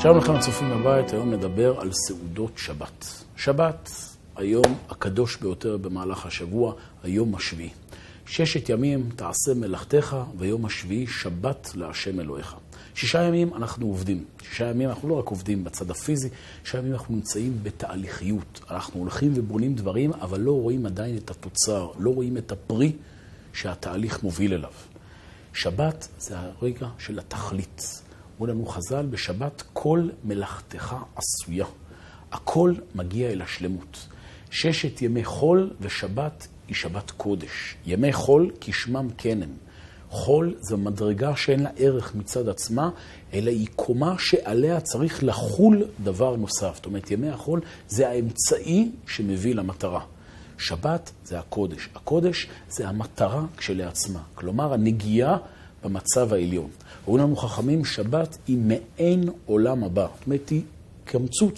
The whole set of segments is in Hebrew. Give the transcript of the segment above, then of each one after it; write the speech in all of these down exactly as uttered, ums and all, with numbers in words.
שלום לכם הצופים בבית, היום נדבר על סעודות שבת. שבת, היום הקדוש ביותר במהלך השבוע, היום השביעי. ששת ימים תעשה מלאכתך, ויום השביעי שבת להשם אלוהיך. שישה ימים אנחנו עובדים. שישה ימים אנחנו לא רק עובדים בצד הפיזי, שישה ימים אנחנו נמצאים בתהליכיות. אנחנו הולכים ובונים דברים, אבל לא רואים עדיין את התוצר, לא רואים את הפרי שהתהליך מוביל אליו. שבת זה הרגע של התכלית. אומרים לנו חז"ל, בשבת כל מלאכתך עשויה. הכל מגיע אל השלמות. ששת ימי חול ושבת היא שבת קודש. ימי חול כשמם כן הם. חול זו מדרגה שאין לה ערך מצד עצמה, אלא היא קומה שעליה צריך לחול דבר נוסף. זאת אומרת, ימי החול זה האמצעי שמביא למטרה. שבת זה הקודש. הקודש זה המטרה כשלעצמה. כלומר, הנגיעה במצב העליון. אומרים לנו חכמים, שבת היא מעין עולם הבא. זאת אומרת, היא קמצוץ,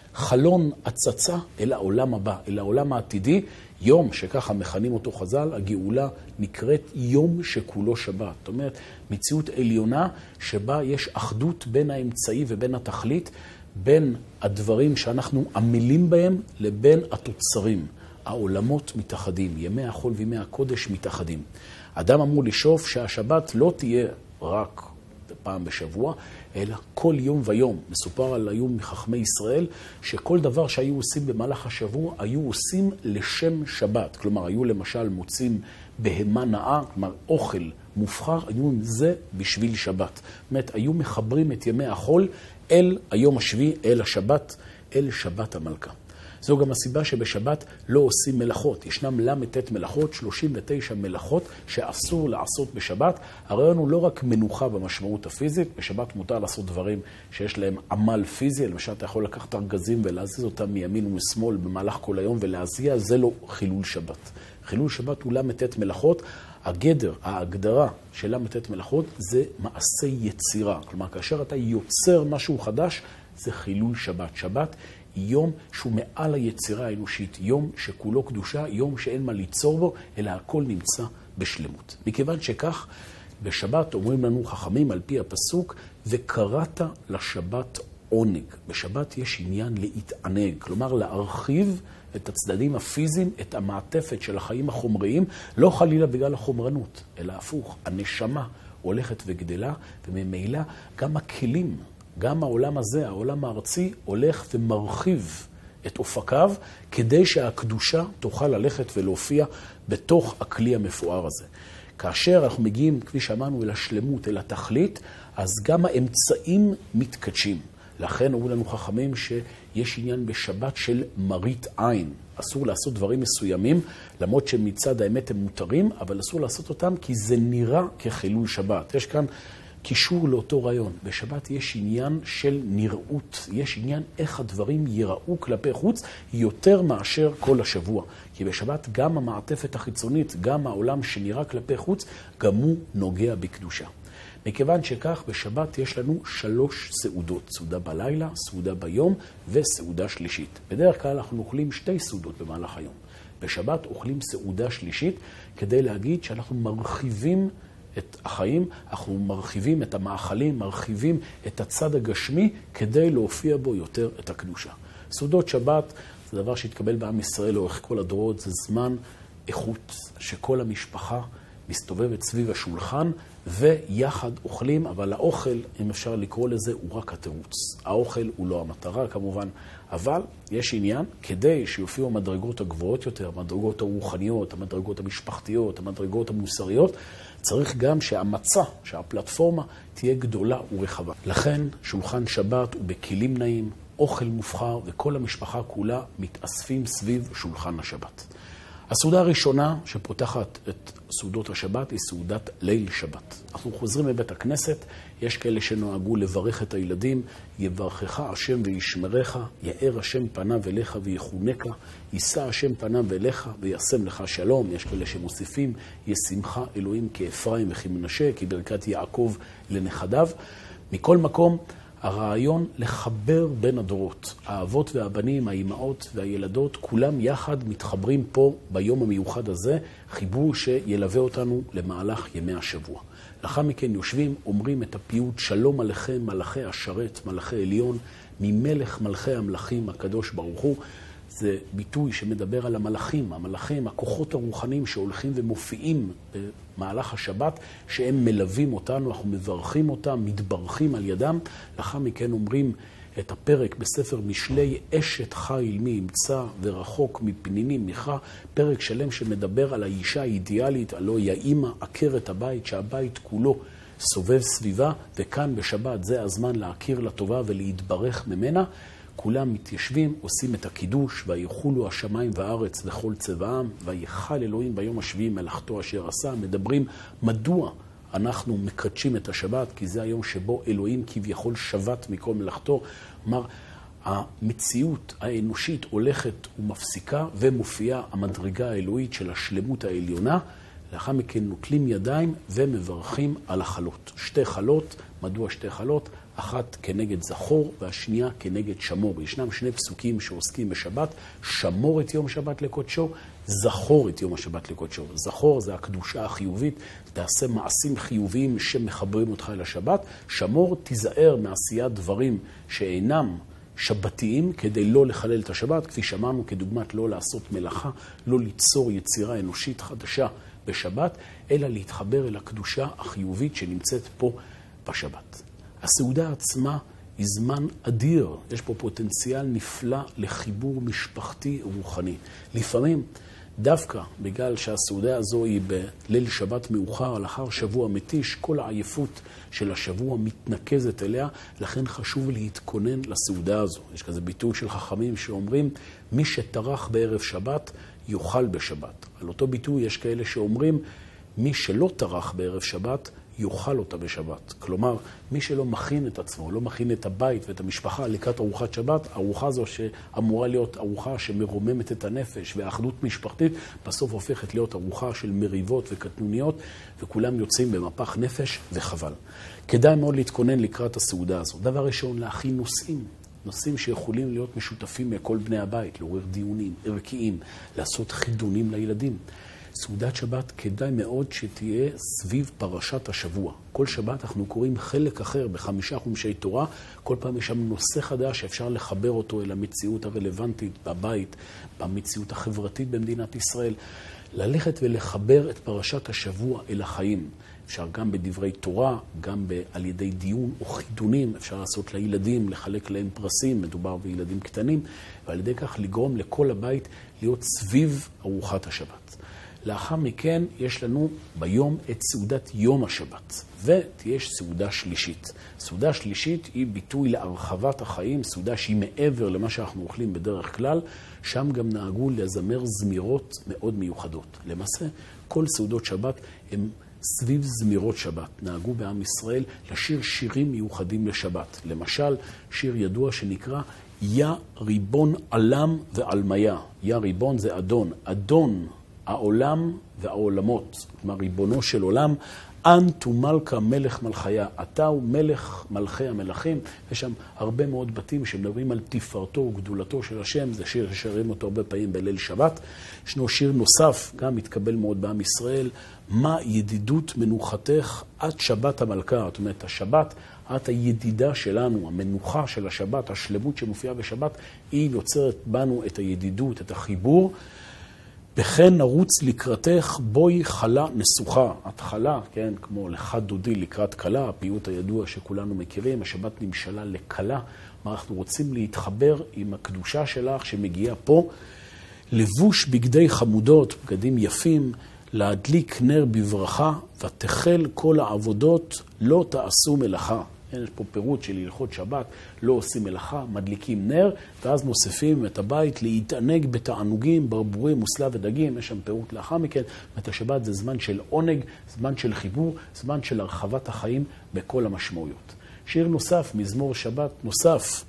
חלון הצצה אל העולם הבא, אל העולם העתידי. יום שככה מכנים אותו חז"ל, הגאולה נקראת יום שכולו שבת. זאת אומרת, מציאות עליונה שבה יש אחדות בין האמצעי ובין התכלית, בין הדברים שאנחנו עמלים בהם לבין התוצרים. העולמות מתאחדים, ימי החול וימי הקודש מתאחדים. אדם אמור לשאוף שהשבת לא תהיה רק פעם בשבוע, אלא כל יום ויום. מסופר על היום מחכמי ישראל, שכל דבר שהיו עושים במהלך השבוע, היו עושים לשם שבת. כלומר, היו למשל מוצאים בהמה נאה, כלומר אוכל מובחר, היו עם זה בשביל שבת. זאת אומרת, היו מחברים את ימי החול אל היום השביעי, אל השבת, אל שבת המלכה. זו גם הסיבה שבשבת לא עושים מלאכות. ישנם למתת מלאכות, שלושים ותשע מלאכות שאסור לעשות בשבת. הרעיון הוא לא רק מנוחה במשמעות הפיזית, בשבת מותר לעשות דברים שיש להם עמל פיזי, למשל אתה יכול לקחת ארגזים ולהזיז אותם מימין ומשמאל במהלך כל היום ולהזיע, זה לא חילול שבת. חילול שבת הוא למתת מלאכות. הגדר, ההגדרה של למתת מלאכות זה מעשה יצירה. כלומר, כאשר אתה יוצר משהו חדש, זה חילול שבת. שבת יום שהוא מעל היצירה האנושית, יום שכולו קדושה, יום שאין מה ליצור בו, אלא הכל נמצא בשלמות. מכיוון שכך, בשבת אומרים לנו חכמים על פי הפסוק, וקראת לשבת עונג. בשבת יש עניין להתענג, כלומר להרחיב את הצדדים הפיזיים, את המעטפת של החיים החומריים, לא חלילה בגלל החומרנות, אלא הפוך, הנשמה הולכת וגדלה, וממילא גם הכלים, גם העולם הזה, העולם הארצי, הולך ומרחיב את אופקיו, כדי שהקדושה תוכל ללכת ולהופיע בתוך הכלי המפואר הזה. כאשר אנחנו מגיעים, כפי שאמרנו, אל השלמות, אל התכלית, אז גם האמצעים מתקדשים. לכן אומרים לנו חכמים שיש עניין בשבת של מרית עין. אסור לעשות דברים מסוימים, למרות שמצד האמת הם מותרים, אבל אסור לעשות אותם כי זה נראה כחילול שבת. יש כאן קישור לאותו רעיון. בשבת יש עניין של נראות, יש עניין איך הדברים ייראו כלפי חוץ יותר מאשר כל השבוע. כי בשבת גם המעטפת החיצונית, גם העולם שנראה כלפי חוץ, גם הוא נוגע בקדושה. מכיוון שכך, בשבת יש לנו שלוש סעודות. סעודה בלילה, סעודה ביום וסעודה שלישית. בדרך כלל אנחנו אוכלים שתי סעודות במהלך היום. בשבת אוכלים סעודה שלישית כדי להגיד שאנחנו מרחיבים את החיים, אנחנו מרחיבים את המאכלים, מרחיבים את הצד הגשמי, כדי להופיע בו יותר את הקדושה. סעודות שבת זה דבר שהתקבל בעם ישראל לאורך כל הדורות, זה זמן איכות שכל המשפחה מסתובבת סביב השולחן, ויחד אוכלים, אבל האוכל, אם אפשר לקרוא לזה, הוא רק התירוץ. האוכל הוא לא המטרה כמובן, אבל יש עניין, כדי שיופיעו המדרגות הגבוהות יותר, המדרגות הרוחניות, המדרגות המשפחתיות, המדרגות המוסריות, צריך גם שהמצע, שהפלטפורמה תהיה גדולה ורחבה. לכן שולחן שבת הוא בכלים נעים, אוכל מובחר, וכל המשפחה כולה מתאספים סביב שולחן השבת. הסעודה הראשונה שפותחת את סעודות השבת היא סעודת ליל שבת. אנחנו חוזרים לבית הכנסת, יש כאלה שנוהגו לברך את הילדים, יברכך השם וישמרך, יאר השם פניו אליך ויחונק, יישא השם פניו אליך וישם לך שלום. יש כאלה שמוסיפים, ישמחה אלוהים כאפרים וכמנשה, כברכת יעקב לנכדיו. מכל מקום, הרעיון לחבר בין הדורות. האבות והבנים, האימהות והילדות, כולם יחד מתחברים פה ביום המיוחד הזה, חיבור שילווה אותנו למהלך ימי השבוע. לאחר מכן יושבים, אומרים את הפיוט שלום עליכם מלאכי השרת, מלאכי עליון, ממלך מלכי המלכים הקדוש ברוך הוא. זה ביטוי שמדבר על המלאכים, המלאכים, הכוחות הרוחניים שהולכים ומופיעים במהלך השבת, שהם מלווים אותנו, אנחנו מברכים אותם, מתברכים על ידם. לאחר מכן אומרים את הפרק בספר משלי, אשת חיל מי ימצא ורחוק מפנינים מיכה, פרק שלם שמדבר על האישה האידיאלית, הלוא היא האמא, עקרת הבית, שהבית כולו סובב סביבה, וכאן בשבת זה הזמן להכיר לטובה ולהתברך ממנה. כולם מתיישבים, עושים את הקידוש, ויחולו השמיים והארץ וכל צבעם, ויחל אלוהים ביום השביעי מלאכתו אשר עשה. מדברים מדוע אנחנו מקדשים את השבת, כי זה היום שבו אלוהים כביכול שבת מכל מלאכתו. כלומר, המציאות האנושית הולכת ומפסיקה, ומופיעה המדרגה האלוהית של השלמות העליונה. לאחר מכן נוטלים ידיים ומברכים על החלות. שתי חלות, מדוע שתי חלות? אחת כנגד זכור והשנייה כנגד שמור. ישנם שני פסוקים שעוסקים בשבת, שמור את יום שבת לקודשו, זכור את יום השבת לקודשו. זכור זה הקדושה החיובית, תעשה מעשים חיוביים שמחברים אותך אל השבת. שמור, תיזהר מעשיית דברים שאינם שבתיים כדי לא לחלל את השבת, כפי שאמרנו כדוגמת לא לעשות מלאכה, לא ליצור יצירה אנושית חדשה בשבת, אלא להתחבר אל הקדושה החיובית שנמצאת פה בשבת. הסעודה עצמה היא זמן אדיר, יש פה פוטנציאל נפלא לחיבור משפחתי רוחני. לפעמים, דווקא בגלל שהסעודה הזו היא בליל שבת מאוחר, לאחר שבוע מתיש, כל העייפות של השבוע מתנקזת אליה, לכן חשוב להתכונן לסעודה הזו. יש כזה ביטוי של חכמים שאומרים, מי שטרח בערב שבת, יאכל בשבת. על אותו ביטוי יש כאלה שאומרים, מי שלא טרח בערב שבת, יאכל אותה בשבת. כלומר, מי שלא מכין את עצמו, לא מכין את הבית ואת המשפחה לקראת ארוחת שבת, ארוחה זו שאמורה להיות ארוחה שמרוממת את הנפש והאחדות משפחתית, בסוף הופכת להיות ארוחה של מריבות וקטנוניות, וכולם יוצאים במפח נפש וחבל. כדאי מאוד להתכונן לקראת הסעודה הזו. דבר ראשון, להכין נושאים. נושאים שיכולים להיות משותפים מכל בני הבית, לעורר דיונים ערכיים, לעשות חידונים לילדים. סעודת שבת כדאי מאוד שתהיה סביב פרשת השבוע. כל שבת אנחנו קוראים חלק אחר בחמישה חומשי תורה. כל פעם יש שם נושא חדש שאפשר לחבר אותו אל המציאות הרלוונטית בבית, במציאות החברתית במדינת ישראל. ללכת ולחבר את פרשת השבוע אל החיים. אפשר גם בדברי תורה, גם על ידי דיון או חידונים, אפשר לעשות לילדים, לחלק להם פרסים, מדובר בילדים קטנים, ועל ידי כך לגרום לכל הבית להיות סביב ארוחת השבת. לאחר מכן יש לנו ביום את סעודת יום השבת, ויש סעודה שלישית. סעודה שלישית היא ביטוי להרחבת החיים, סעודה שהיא מעבר למה שאנחנו אוכלים בדרך כלל, שם גם נהגו לזמר זמירות מאוד מיוחדות. למעשה, כל סעודות שבת הן סביב זמירות שבת. נהגו בעם ישראל לשיר שירים מיוחדים לשבת. למשל, שיר ידוע שנקרא יא ריבון עולם ועלמיה. יא ריבון זה אדון. אדון העולם והעולמות, כלומר ריבונו של עולם, אנטו מלכה מלך מלכיה, אתה הוא מלך מלכי המלכים. יש שם הרבה מאוד בתים שמדברים על תפארתו וגדולתו של השם, זה שיר ששרים אותו הרבה פעמים בליל שבת. ישנו שיר נוסף, גם מתקבל מאוד בעם ישראל, מה ידידות מנוחתך עד שבת המלכה, זאת אומרת השבת, את הידידה שלנו, המנוחה של השבת, השלמות שמופיעה בשבת, היא יוצרת בנו את הידידות, את החיבור, וכן נרוץ לקראתך בואי חלה נסוכה. התחלה, כן, כמו לך דודי לקראת קלה, הפיוט הידוע שכולנו מכירים, השבת נמשלה לקלה. מה אנחנו רוצים להתחבר עם הקדושה שלך שמגיעה פה, לבוש בגדי חמודות, בגדים יפים, להדליק נר בברכה, ותחל כל העבודות לא תעשו מלאכה. יש פה פירוט של הלכות שבת, לא עושים מלאכה, מדליקים נר, ואז מוסיפים את הבית להתענג בתענוגים, ברבורים, מוסלה ודגים. יש שם פירוט לאחר מכן. את השבת זה זמן של עונג, זמן של חיבור, זמן של הרחבת החיים בכל המשמעויות. שיר נוסף, מזמור שבת נוסף,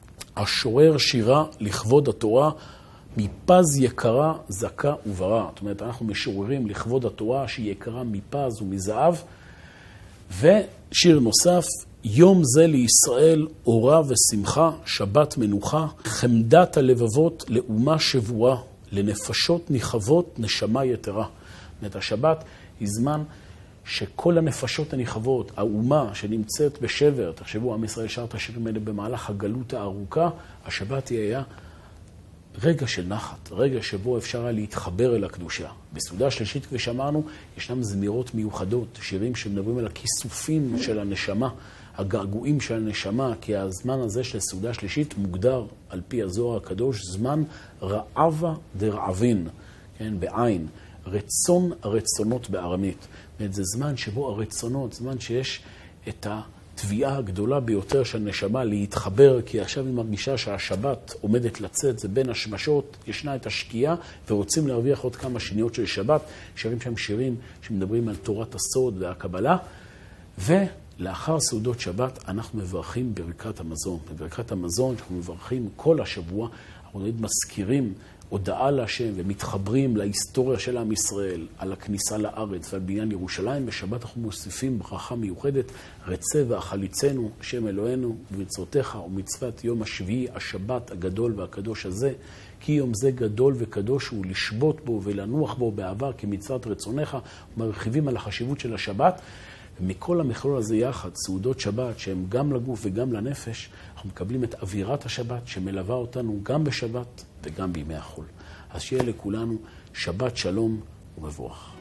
השורר שירה לכבוד התורה, מפז יקרה, זכה וברא. זאת אומרת, אנחנו משוררים לכבוד התורה שהיא יקרה מפז ומזהב. ושיר נוסף, יום זה לישראל אורה ושמחה, שבת מנוחה, חמדת הלבבות לאומה שבועה, לנפשות ניחבות נשמה יתרה. זאת השבת היא זמן שכל הנפשות הניחבות, האומה שנמצאת בשבר, תחשבו, עם ישראל שר את השירים האלה במהלך הגלות הארוכה, השבת היא היה רגע של נחת, רגע שבו אפשר היה להתחבר אל הקדושה. בסעודה השלישית, כפי שאמרנו, ישנם זמירות מיוחדות, שירים שמדברים על הכיסופים של הנשמה, הגעגועים של הנשמה, כי הזמן הזה של סעודה שלישית מוגדר על פי הזוהר הקדוש, זמן רעבה דרעבין, כן, בעין, רצון הרצונות בארמית. זה זמן שבו הרצונות, זמן שיש את התביעה הגדולה ביותר של הנשמה להתחבר, כי עכשיו היא מרגישה שהשבת עומדת לצאת, זה בין השמשות, ישנה את השקיעה, ורוצים להרוויח עוד כמה שניות של שבת, שרים שם שירים שמדברים על תורת הסוד והקבלה, ולאחר סעודות שבת אנחנו מברכים ברכת המזון. בברכת המזון שאנחנו מברכים כל השבוע, אנחנו מזכירים הודעה להשם ומתחברים להיסטוריה של עם ישראל, על הכניסה לארץ ועל בניין ירושלים. בשבת אנחנו מוסיפים ברכה מיוחדת, רצה ואכליצנו, השם אלוהינו, ומצוותיך ומצוות יום השביעי, השבת הגדול והקדוש הזה, כי יום זה גדול וקדוש הוא לשבות בו ולנוח בו בעבר כמצוות רצונך, ומרחיבים על החשיבות של השבת. ומכל המכלול הזה יחד, סעודות שבת, שהן גם לגוף וגם לנפש, אנחנו מקבלים את אווירת השבת שמלווה אותנו גם בשבת וגם בימי החול. אז שיהיה לכולנו שבת שלום ומבורך.